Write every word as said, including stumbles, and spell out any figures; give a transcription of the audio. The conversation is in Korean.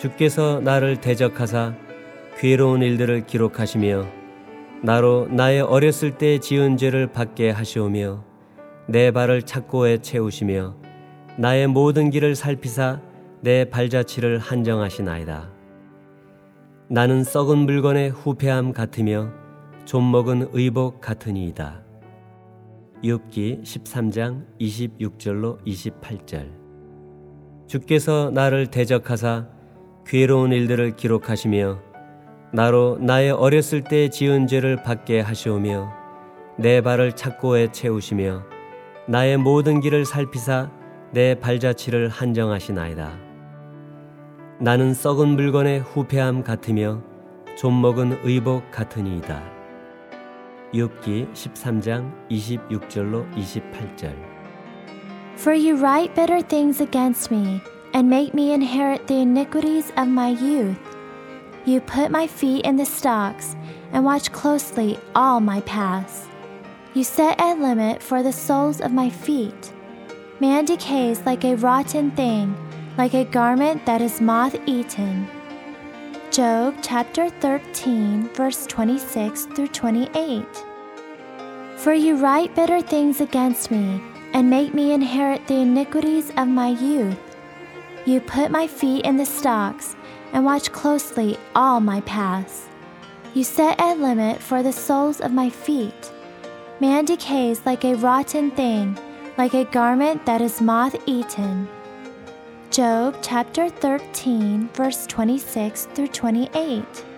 주께서 나를 대적하사 괴로운 일들을 기록하시며 나로 나의 어렸을 때 지은 죄를 받게 하시오며 내 발을 착고에 채우시며 나의 모든 길을 살피사 내 발자취를 한정하시나이다. 나는 썩은 물건의 후패함 같으며 좀먹은 의복 같으니이다. 욥기 십삼 장 이십육 절로 이십팔 절. 주께서 나를 대적하사 괴로운 일들을 기록하시며 나로 나의 어렸을 때 지은 죄를 받게 하시오며 내 발을 착고에 채우시며 나의 모든 길을 살피사 내 발자취를 한정하시나이다. 나는 썩은 물건의 후패함 같으며 좀먹은 의복 같으니이다. 욥기 십삼 장 이십육 절로 이십팔 절. For you write bitter things against me, and make me inherit the iniquities of my youth. You put my feet in the stocks, and watch closely all my paths. You set a limit for the soles of my feet. Man decays like a rotten thing, like a garment that is moth-eaten. Job chapter thirteen, verse twenty-six through twenty-eight. For you write bitter things against me, and make me inherit the iniquities of my youth. You put my feet in the stocks, and watch closely all my paths. You set a limit for the soles of my feet. Man decays like a rotten thing, like a garment that is moth-eaten. Job chapter thirteen, verse twenty-six through twenty-eight.